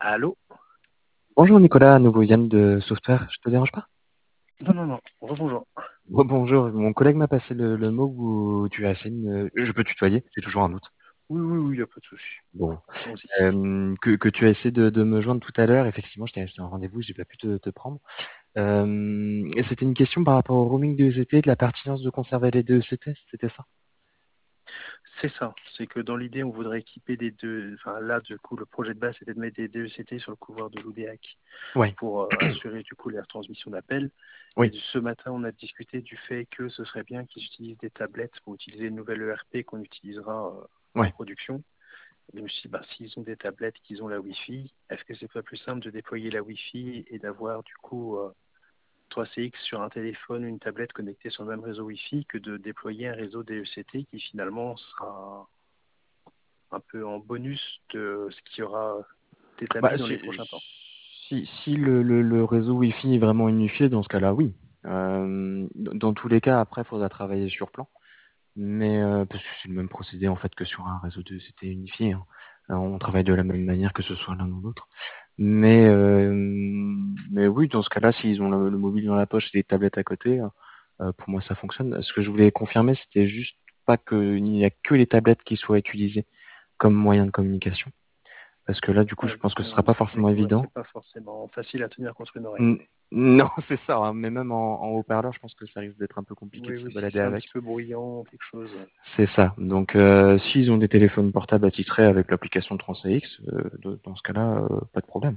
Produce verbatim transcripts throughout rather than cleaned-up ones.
Allô? Bonjour Nicolas, à nouveau Yann de Software, je te dérange pas? Non, non, non. Rebonjour. Bon, bonjour, mon collègue m'a passé le, le mot où tu as essayé de me... Je peux tutoyer, c'est toujours un doute. Oui, oui, oui, il n'y a pas de souci. Bon, Allons-y. euh, que, que tu as essayé de, de me joindre tout à l'heure, effectivement, j'étais resté en rendez-vous, j'ai pas pu te, te prendre. Euh, et c'était une question par rapport au roaming de E C T, de la pertinence de conserver les deux E C T, c'était ça? C'est ça. C'est que dans l'idée, on voudrait équiper des deux. Enfin, là, du coup, le projet de base, c'était de mettre des D E C T sur le couloir de l'O D A C Ouais, pour euh, assurer, du coup, les retransmissions d'appels. Et oui, ce matin, on a discuté du fait que ce serait bien qu'ils utilisent des tablettes pour utiliser une nouvelle E R P qu'on utilisera euh, en ouais. production. Et je me suis dit, bah, s'ils ont des tablettes, qu'ils ont la Wi-Fi, est-ce que c'est pas plus simple de déployer la Wi-Fi et d'avoir, du coup, euh, trois C X sur un téléphone ou une tablette connectée sur le même réseau Wi-Fi que de déployer un réseau D E C T qui finalement sera un peu en bonus de ce qui aura Bah, établi dans si, les prochains temps. si, si le, le, le réseau Wi-Fi est vraiment unifié, dans ce cas-là, oui. Euh, dans tous les cas, après, il faudra travailler sur plan. Mais euh, parce que c'est le même procédé en fait que sur un réseau de C T unifié, hein. Euh, on travaille de la même manière que ce soit l'un ou l'autre. Mais euh, mais oui, dans ce cas-là, s'ils ont le, le mobile dans la poche et les tablettes à côté, euh, pour moi ça fonctionne. Ce que je voulais confirmer, c'était juste pas qu'il n'y a que les tablettes qui soient utilisées comme moyen de communication. Parce que là, du coup, je Oui, pense que ce mais, sera pas mais forcément ouais, évident. c'est pas forcément facile à tenir contre une oreille. N- Non, c'est ça, hein. Mais même en, en haut-parleur, je pense que ça risque d'être un peu compliqué de Oui, se oui, si balader c'est un petit avec. peu bruyant, quelque chose. C'est ça. Donc, euh, s'ils ont des téléphones portables attitrés avec l'application TransAX, euh, de- dans ce cas-là, euh, pas de problème.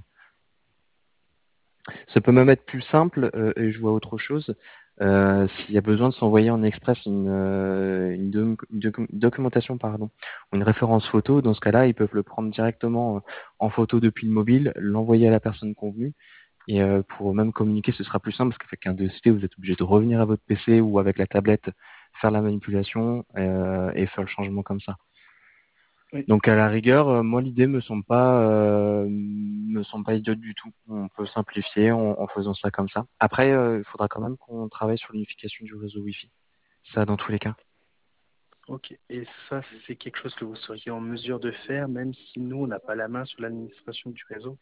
Ça peut même être plus simple, euh, et je vois autre chose, euh, s'il y a besoin de s'envoyer en express une, euh, une, doc- une docu- une documentation, pardon, ou une référence photo, dans ce cas-là, ils peuvent le prendre directement euh, en photo depuis le mobile, l'envoyer à la personne convenue, et euh, pour même communiquer, ce sera plus simple, parce qu'avec un D C T, vous êtes obligé de revenir à votre P C ou avec la tablette, faire la manipulation euh, et faire le changement comme ça. Oui, Donc à la rigueur, euh, moi l'idée me semble pas euh, me semble pas idiote du tout. On peut simplifier en, en faisant ça comme ça. Après, euh, il faudra quand même qu'on travaille sur l'unification du réseau Wi-Fi. Ça dans tous les cas. ok. Et ça, c'est quelque chose que vous seriez en mesure de faire, même si nous, on n'a pas la main sur l'administration du réseau.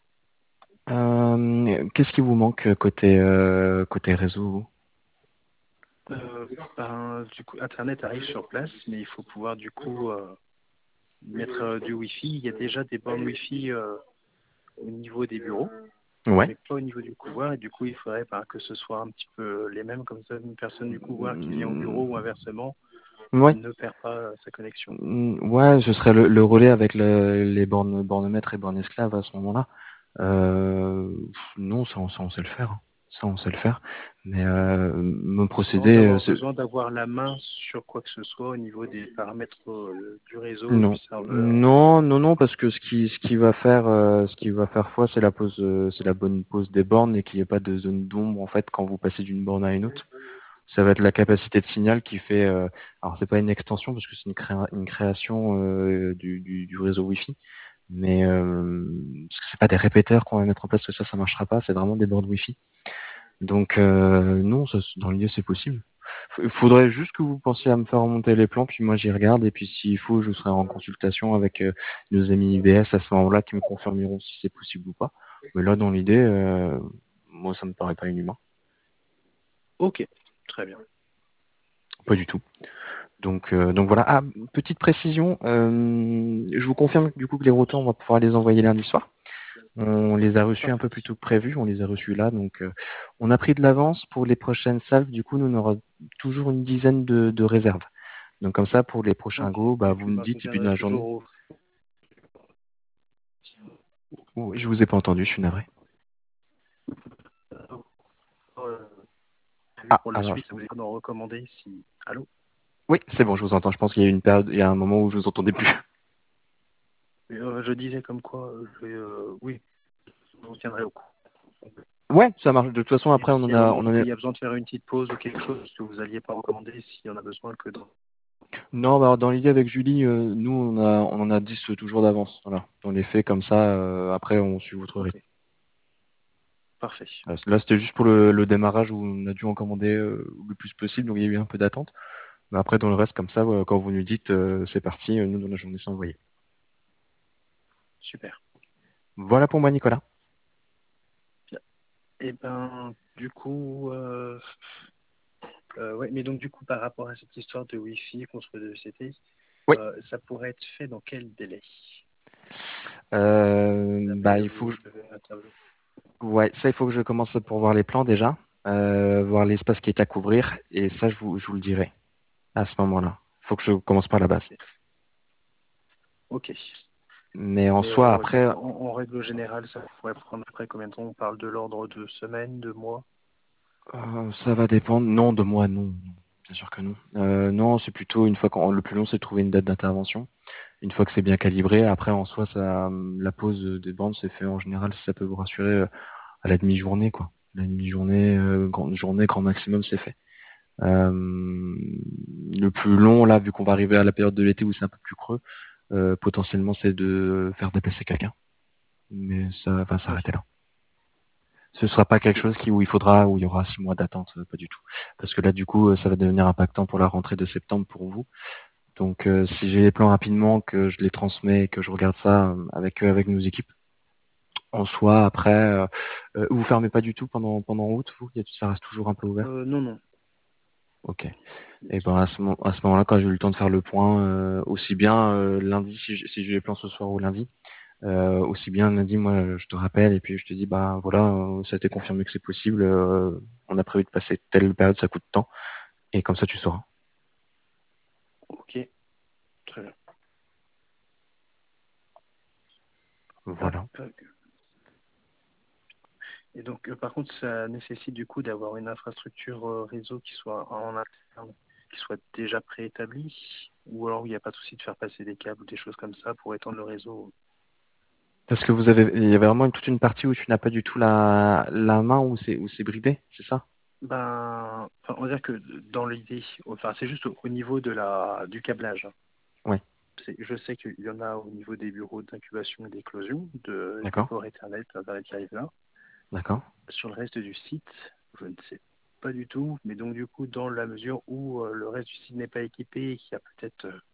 Euh, qu'est-ce qui vous manque côté euh, côté réseau? Euh, ben, du coup, Internet arrive sur place, mais il faut pouvoir, du coup, euh, mettre euh, du Wi-Fi. Il y a déjà des bornes Wi-Fi euh, au niveau des bureaux, Ouais. mais pas au niveau du couloir. Et du coup, il faudrait ben, que ce soit un petit peu les mêmes, comme ça, une personne du couloir qui vient au Mm, bureau ou inversement ouais. ne perd pas euh, sa connexion. Mm, ouais, ce serait le, le relais avec le- les bornes bornes-mètres et bornes esclaves à ce moment-là. Euh, non, ça, on ça, on sait le faire, hein. Ça, on sait le faire. Mais euh, mon Sans procédé, euh, avoir c'est... besoin d'avoir la main sur quoi que ce soit au niveau des paramètres euh, du réseau, du Non, serveur. non, non, non, parce que ce qui, ce qui va faire, euh, ce qui va faire foi, c'est la pose, euh, c'est la bonne pose des bornes et qu'il n'y ait pas de zone d'ombre en fait quand vous passez d'une borne à une autre. Ça va être la capacité de signal qui fait, euh, alors c'est pas une extension parce que c'est une, créa- une création euh, du, du, du réseau Wi-Fi, mais euh, parce que c'est pas des répéteurs qu'on va mettre en place que ça, ça marchera pas. C'est vraiment des bornes Wi-Fi. Donc euh, non, ça, dans l'idée c'est possible. Il faudrait juste que vous pensiez à me faire remonter les plans, puis moi j'y regarde, et puis s'il faut, je serai en consultation avec euh, nos amis I B S à ce moment-là qui me confirmeront si c'est possible ou pas. Mais là, dans l'idée, euh, moi ça me paraît pas inhumain. Ok, très bien. Pas du tout. Donc, euh, donc voilà. Ah, petite précision, euh, je vous confirme du coup que les retours, on va pouvoir les envoyer lundi soir. On les a reçus un Parfait. peu plus tôt que prévu, on les a reçus là, donc euh, on a pris de l'avance pour les prochaines salves. Du coup, nous on aura toujours une dizaine de, de réserves. Donc comme ça, pour les prochains Ok. go, bah, Et vous puis, me ben, je dites, et puis dans viendrai la toujours journée. au... Oh, je vous ai pas entendu, je suis navré. euh, Ah, pour la alors, suite, vous allez en recommander si... Allô? oui, c'est bon, je vous entends. Je pense qu'il y a eu une période, il y a un moment où je vous entendais plus. Euh, je disais comme quoi, euh, je vais, euh, oui, je vous tiendrai au courant. Ouais, ça marche. De toute façon, Et après, on s'il en y a un a, moment on en où a. il y a besoin de faire une petite pause ou quelque chose que vous n'alliez pas recommander, s'il y en a besoin que dans... Non, bah, alors, dans l'idée avec Julie, euh, nous, on a, on en a dix toujours d'avance. Voilà. Dans les faits, comme ça, euh, après, on suit votre Ok, rythme. parfait. Là, là, c'était juste pour le, le démarrage où on a dû en commander euh, le plus possible, donc il y a eu un peu d'attente. Mais après, dans le reste, comme ça, euh, quand vous nous dites, euh, c'est parti, euh, nous, dans la journée, c'est envoyé. Super. Voilà pour moi, Nicolas. Bien. Et ben, du coup, euh, euh, ouais, mais donc du coup, par rapport à cette histoire de Wi-Fi contre le C T, Oui. euh, ça pourrait être fait dans quel délai? Euh, Vous avez, bah, il faut, vous que je- avez un tableau. ouais, ça, il faut que je commence pour voir les plans déjà, euh, voir l'espace qui est à couvrir, et ça, je vous, je vous le dirai à ce moment-là. Il faut que je commence par la base. Ok. Ok. Mais en Mais soi, euh, donc, après, en, en règle générale, ça pourrait prendre après combien de temps? On parle de l'ordre de semaines, de mois? euh, ça va dépendre. Non, de moi, non. Non. Bien sûr que non. Euh, non, c'est plutôt une fois qu'on, le plus long, c'est de trouver une date d'intervention. Une fois que c'est bien calibré, après, en soi, ça, la pause des bandes se fait en général, si ça peut vous rassurer, euh, à la demi-journée, quoi. La demi-journée, euh, grande journée, grand maximum, c'est fait. Euh, le plus long, là, vu qu'on va arriver à la période de l'été où c'est un peu plus creux, euh, potentiellement, c'est de faire déplacer quelqu'un. Mais ça va Oui. s'arrêter là. Ce sera pas quelque Ok. chose qui, où il faudra, où il y aura six mois d'attente, euh, pas du tout. Parce que là, du coup, euh, ça va devenir impactant pour la rentrée de septembre pour vous. Donc, euh, si j'ai les plans rapidement, que je les transmets et que je regarde ça euh, avec eux, avec nos équipes, en soi, après, euh, euh, vous fermez pas du tout pendant pendant août, vous, Il y a- ça reste toujours un peu ouvert. Euh, non, non. Ok. Et ben à ce moment, à ce moment-là, quand j'ai eu le temps de faire le point, euh, aussi bien euh, lundi, si j'ai si j'ai les plans ce soir ou lundi, euh, aussi bien lundi, moi, je te rappelle et puis je te dis, bah voilà, euh, ça a été confirmé que c'est possible. Euh, on a prévu de passer telle période, ça coûte tant, et comme ça, tu sauras. Ok. Très bien. Hop. Voilà. Et donc, euh, par contre, ça nécessite du coup d'avoir une infrastructure euh, réseau qui soit en interne, qui soit déjà préétablie, ou alors il n'y a pas de souci de faire passer des câbles ou des choses comme ça pour étendre le réseau. Parce que vous avez, il y avait vraiment une- toute une partie où tu n'as pas du tout la la main où c'est où c'est bridé, c'est ça? Ben, enfin, on va dire que dans l'idée, enfin, c'est juste au, au niveau de la, du câblage. Oui. C'est- Je sais qu'il y en a au niveau des bureaux d'incubation et d'éclosion, de, des D'accord. ports Ethernet, Internet qui arrivent là. D'accord. Sur le reste du site, je ne sais pas du tout, mais donc du coup, dans la mesure où euh, le reste du site n'est pas équipé et qu'il y a peut-être, euh,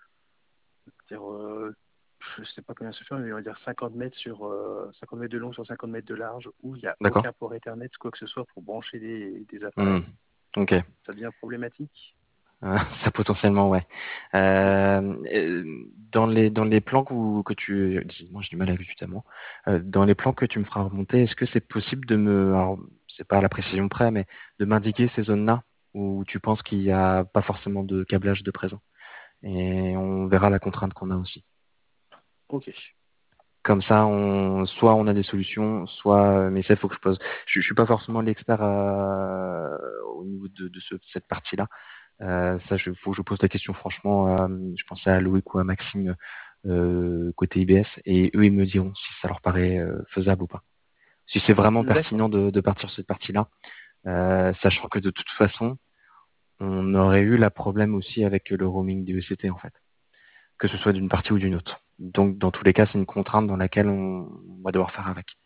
dire, euh, je ne sais pas combien ça fait, mais on va dire cinquante mètres sur euh, cinquante mètres de long sur cinquante mètres de large, où il n'y a D'accord. aucun port Ethernet, quoi que ce soit, pour brancher des, des Hmm. appareils, Ok. ça devient problématique. Euh, ça potentiellement, ouais. Ok. Euh, euh, dans les dans les plans que, vous- que tu, moi j'ai du mal avec tutoiement. Euh, dans les plans que tu me feras remonter, est-ce que c'est possible de me, alors c'est pas à la précision près, mais de m'indiquer ces zones-là où tu penses qu'il n'y a pas forcément de câblage de présent, et on verra la contrainte qu'on a aussi. Ok. Comme ça, on, soit on a des solutions, soit, mais ça, il faut que je pose. Je, je suis pas forcément l'expert euh, au niveau de, de ce- cette partie-là. Euh, ça, il faut que je pose la question franchement. Euh, je pensais à Loïc ou à Maxime euh, côté I B S, et eux, ils me diront si ça leur paraît euh, faisable ou pas. Si c'est vraiment D'accord. pertinent de, de partir sur cette partie-là, euh, sachant que de toute façon, on aurait eu la problème aussi avec le roaming des E C T en fait, que ce soit d'une partie ou d'une autre. Donc, dans tous les cas, c'est une contrainte dans laquelle on, on va devoir faire avec.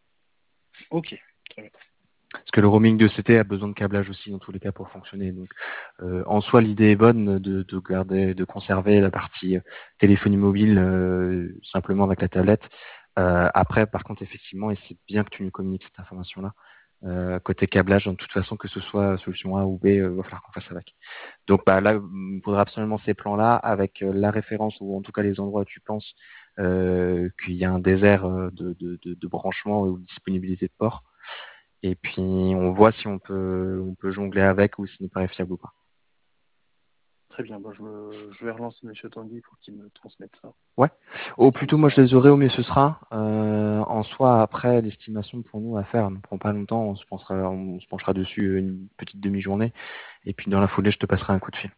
Ok. Très bien. Parce que le roaming de E C T a besoin de câblage aussi dans tous les cas pour fonctionner. Donc, euh, en soi, l'idée est bonne de, de garder, de conserver la partie euh, téléphonie mobile euh, simplement avec la tablette. Euh, après, par contre, effectivement, et c'est bien que tu nous communiques cette information-là, euh, côté câblage, de toute façon, que ce soit solution A ou B, euh, va falloir qu'on fasse avec. Donc, bah là, il faudra absolument ces plans-là avec euh, la référence ou en tout cas les endroits où tu penses euh, qu'il y a un désert euh, de, de, de, de branchement ou de disponibilité de port. Et puis on voit si on peut on peut jongler avec ou si n'est pas fiable ou pas. Très bien. Bon, je, me- je vais relancer Monsieur Tanguy pour qu'il me transmette ça. Ouais. Au plus Comme tôt moi je ça. les aurai, au mieux ce sera. Euh, en soi, après, l'estimation pour nous à faire ne prend pas longtemps. On se penchera, on se penchera dessus une petite demi-journée. Et puis dans la foulée, je te passerai un coup de fil.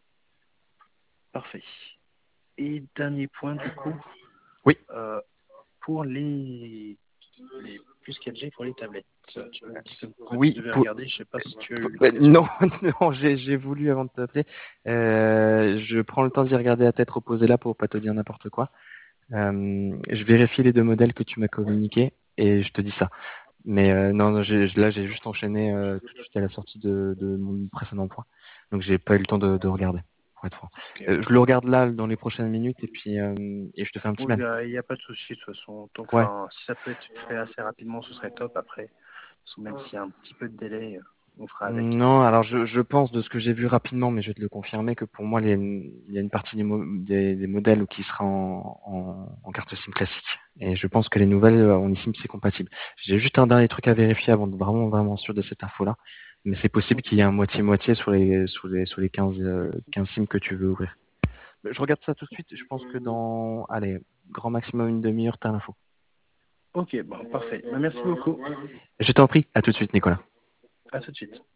Parfait. Et dernier point, du coup, Oui. euh, pour les, les plus quatre G pour les tablettes. Tu m'as dit comme quoi tu Oui. devais Pour... regarder, je sais pas si tu as eu euh, l'occasion. Non, non, j'ai j'ai voulu avant de t'appeler. Euh, je prends le temps d'y regarder à tête reposée là pour pas te dire n'importe quoi. Euh, je vérifie les deux modèles que tu m'as communiqués et je te dis ça. Mais euh, non, non, j'ai- là j'ai juste enchaîné euh, tout de suite à la sortie de, de mon précédent point, donc j'ai pas eu le temps de, de regarder. pour être franc. Ok. Euh, je le regarde là dans les prochaines minutes et puis euh, et je te fais un petit Oui, il mail. n'y a, y a pas de souci de toute façon. Donc, Ouais. enfin, si ça peut être fait assez rapidement, ce serait top. Après, parce que même s'il y a un petit peu de délai, euh, on fera avec. Non, alors je, je pense de ce que j'ai vu rapidement, mais je vais te le confirmer, que pour moi, il y a une, il y a une partie des, mo- des, des modèles qui sera en, en, en carte SIM classique. Et je pense que les nouvelles, euh, en eSIM, c'est compatible. J'ai juste un dernier truc à vérifier avant de vraiment, vraiment sûr de cette info-là. Mais c'est possible Ok. qu'il y ait un moitié-moitié sur les, sur les, sur les quinze, euh, quinze SIM que tu veux ouvrir. Je regarde ça tout de suite. Je pense que dans, allez, grand maximum une demi-heure, t'as l'info. Ok, bon, parfait. Bah, merci beaucoup. Je t'en prie. À tout de suite, Nicolas. À tout de suite.